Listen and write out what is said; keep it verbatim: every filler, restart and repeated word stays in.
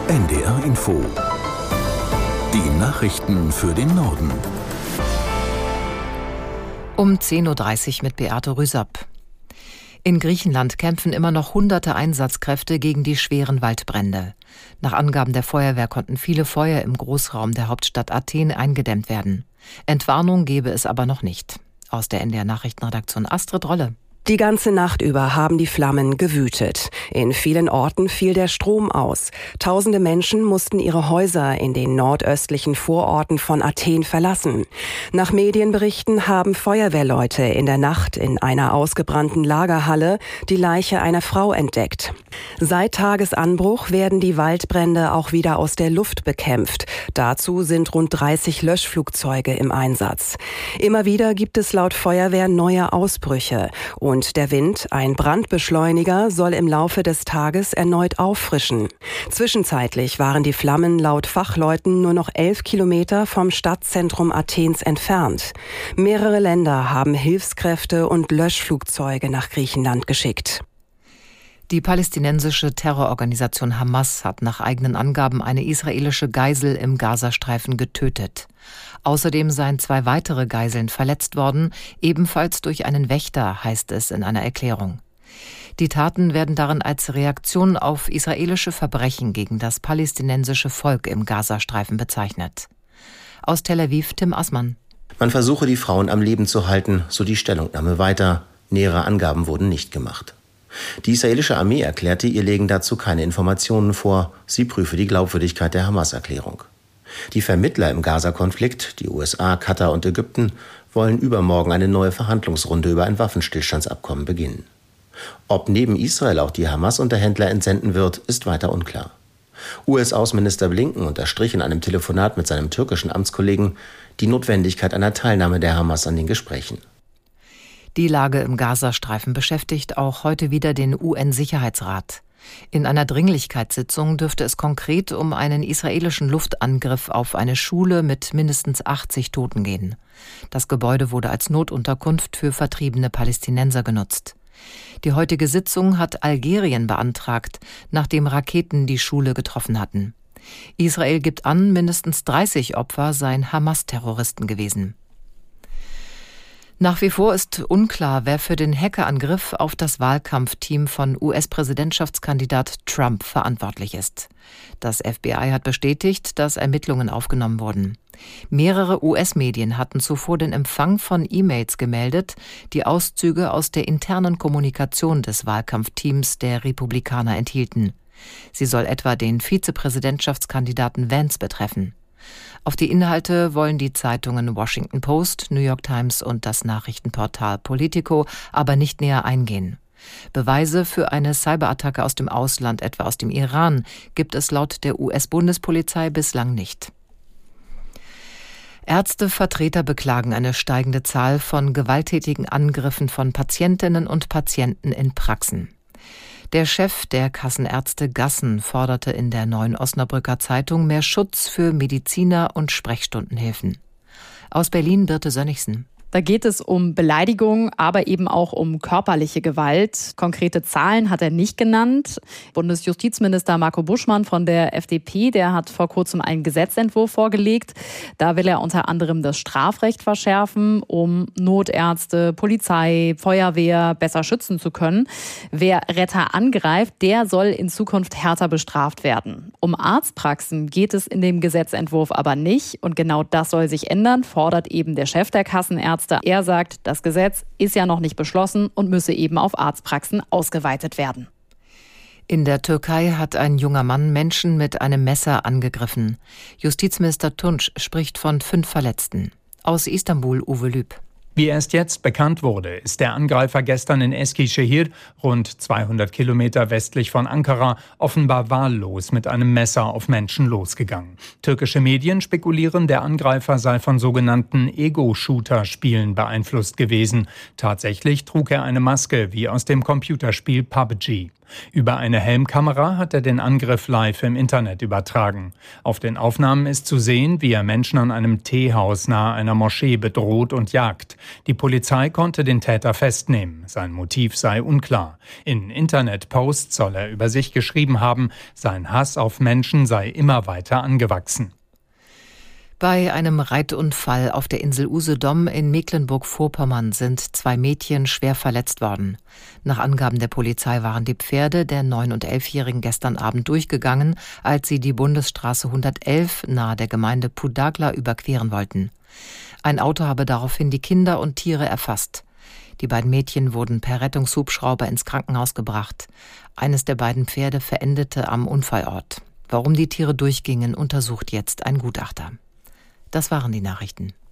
N D R Info. Die Nachrichten für den Norden. Um zehn Uhr dreißig mit Beate Rüsapp. In Griechenland kämpfen immer noch hunderte Einsatzkräfte gegen die schweren Waldbrände. Nach Angaben der Feuerwehr konnten viele Feuer im Großraum der Hauptstadt Athen eingedämmt werden. Entwarnung gebe es aber noch nicht. Aus der N D R Nachrichtenredaktion Astrid Rolle. Die ganze Nacht über haben die Flammen gewütet. In vielen Orten fiel der Strom aus. Tausende Menschen mussten ihre Häuser in den nordöstlichen Vororten von Athen verlassen. Nach Medienberichten haben Feuerwehrleute in der Nacht in einer ausgebrannten Lagerhalle die Leiche einer Frau entdeckt. Seit Tagesanbruch werden die Waldbrände auch wieder aus der Luft bekämpft. Dazu sind rund dreißig Löschflugzeuge im Einsatz. Immer wieder gibt es laut Feuerwehr neue Ausbrüche. Und der Wind, ein Brandbeschleuniger, soll im Laufe des Tages erneut auffrischen. Zwischenzeitlich waren die Flammen laut Fachleuten nur noch elf Kilometer vom Stadtzentrum Athens entfernt. Mehrere Länder haben Hilfskräfte und Löschflugzeuge nach Griechenland geschickt. Die palästinensische Terrororganisation Hamas hat nach eigenen Angaben eine israelische Geisel im Gazastreifen getötet. Außerdem seien zwei weitere Geiseln verletzt worden, ebenfalls durch einen Wächter, heißt es in einer Erklärung. Die Taten werden darin als Reaktion auf israelische Verbrechen gegen das palästinensische Volk im Gazastreifen bezeichnet. Aus Tel Aviv Tim Assmann. Man versuche, die Frauen am Leben zu halten, so die Stellungnahme weiter. Nähere Angaben wurden nicht gemacht. Die israelische Armee erklärte, ihr legen dazu keine Informationen vor. Sie prüfe die Glaubwürdigkeit der Hamas-Erklärung. Die Vermittler im Gaza-Konflikt, die U S A, Katar und Ägypten, wollen übermorgen eine neue Verhandlungsrunde über ein Waffenstillstandsabkommen beginnen. Ob neben Israel auch die Hamas-Unterhändler entsenden wird, ist weiter unklar. U S-Außenminister Blinken unterstrich in einem Telefonat mit seinem türkischen Amtskollegen die Notwendigkeit einer Teilnahme der Hamas an den Gesprächen. Die Lage im Gazastreifen beschäftigt auch heute wieder den U N-Sicherheitsrat. In einer Dringlichkeitssitzung dürfte es konkret um einen israelischen Luftangriff auf eine Schule mit mindestens achtzig Toten gehen. Das Gebäude wurde als Notunterkunft für vertriebene Palästinenser genutzt. Die heutige Sitzung hat Algerien beantragt, nachdem Raketen die Schule getroffen hatten. Israel gibt an, mindestens dreißig Opfer seien Hamas-Terroristen gewesen. Nach wie vor ist unklar, wer für den Hackerangriff auf das Wahlkampfteam von U S-Präsidentschaftskandidat Trump verantwortlich ist. Das F B I hat bestätigt, dass Ermittlungen aufgenommen wurden. Mehrere U S-Medien hatten zuvor den Empfang von E-Mails gemeldet, die Auszüge aus der internen Kommunikation des Wahlkampfteams der Republikaner enthielten. Sie soll etwa den Vizepräsidentschaftskandidaten Vance betreffen. Auf die Inhalte wollen die Zeitungen Washington Post, New York Times und das Nachrichtenportal Politico aber nicht näher eingehen. Beweise für eine Cyberattacke aus dem Ausland, etwa aus dem Iran, gibt es laut der U S-Bundespolizei bislang nicht. Ärztevertreter beklagen eine steigende Zahl von gewalttätigen Angriffen von Patientinnen und Patienten in Praxen. Der Chef der Kassenärzte Gassen forderte in der Neuen Osnabrücker Zeitung mehr Schutz für Mediziner und Sprechstundenhilfen. Aus Berlin Birte Sönnigsen. Da geht es um Beleidigung, aber eben auch um körperliche Gewalt. Konkrete Zahlen hat er nicht genannt. Bundesjustizminister Marco Buschmann von der F D P, der hat vor kurzem einen Gesetzentwurf vorgelegt. Da will er unter anderem das Strafrecht verschärfen, um Notärzte, Polizei, Feuerwehr besser schützen zu können. Wer Retter angreift, der soll in Zukunft härter bestraft werden. Um Arztpraxen geht es in dem Gesetzentwurf aber nicht. Und genau das soll sich ändern, fordert eben der Chef der Kassenärzte. Er sagt, das Gesetz ist ja noch nicht beschlossen und müsse eben auf Arztpraxen ausgeweitet werden. In der Türkei hat ein junger Mann Menschen mit einem Messer angegriffen. Justizminister Tunç spricht von fünf Verletzten. Aus Istanbul Uwe Lüb. Wie erst jetzt bekannt wurde, ist der Angreifer gestern in Eskişehir, rund zweihundert Kilometer westlich von Ankara, offenbar wahllos mit einem Messer auf Menschen losgegangen. Türkische Medien spekulieren, der Angreifer sei von sogenannten Ego-Shooter-Spielen beeinflusst gewesen. Tatsächlich trug er eine Maske wie aus dem Computerspiel P U B G. Über eine Helmkamera hat er den Angriff live im Internet übertragen. Auf den Aufnahmen ist zu sehen, wie er Menschen an einem Teehaus nahe einer Moschee bedroht und jagt. Die Polizei konnte den Täter festnehmen. Sein Motiv sei unklar. In Internetposts soll er über sich geschrieben haben, sein Hass auf Menschen sei immer weiter angewachsen. Bei einem Reitunfall auf der Insel Usedom in Mecklenburg-Vorpommern sind zwei Mädchen schwer verletzt worden. Nach Angaben der Polizei waren die Pferde der neun- und elfjährigen gestern Abend durchgegangen, als sie die Bundesstraße hundertelf nahe der Gemeinde Pudagla überqueren wollten. Ein Auto habe daraufhin die Kinder und Tiere erfasst. Die beiden Mädchen wurden per Rettungshubschrauber ins Krankenhaus gebracht. Eines der beiden Pferde verendete am Unfallort. Warum die Tiere durchgingen, untersucht jetzt ein Gutachter. Das waren die Nachrichten.